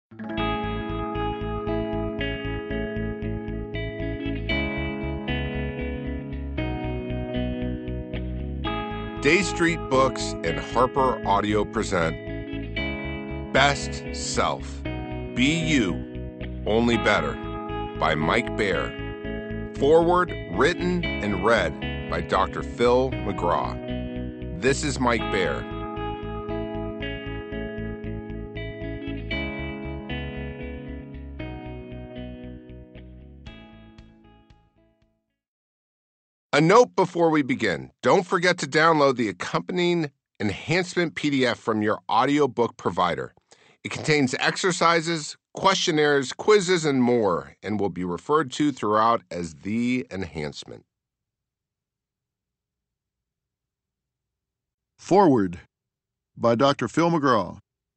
Day Street Books and Harper Audio present Best Self, Be You, Only Better by Mike Bayer. Foreword written and read by Dr. Phil McGraw. This is Mike Bayer. A note before we begin. Don't forget to download the accompanying enhancement PDF from your audiobook provider. It contains exercises, questionnaires, quizzes, and more, and will be referred to throughout as the enhancement. Foreword by Dr. Phil McGraw.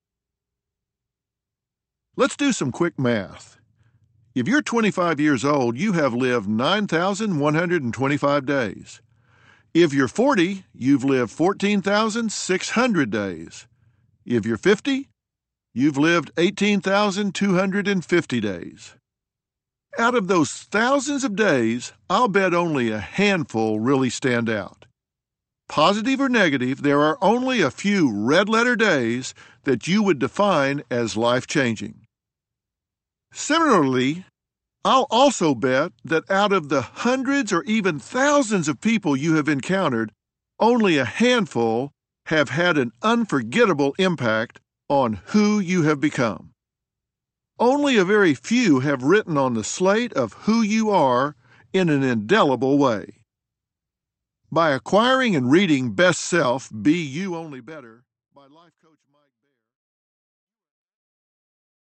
Let's do some quick math. If you're 25 years old, you have lived 9,125 days. If you're 40, you've lived 14,600 days. If you're 50, you've lived 18,250 days. Out of those thousands of days, I'll bet only a handful really stand out. Positive or negative, there are only a few red-letter days that you would define as life-changing. Similarly, I'll also bet that out of the hundreds or even thousands of people you have encountered, only a handful have had an unforgettable impact on who you have become. Only a very few have written on the slate of who you are in an indelible way. By acquiring and reading Best Self, Be You Only Better by life coach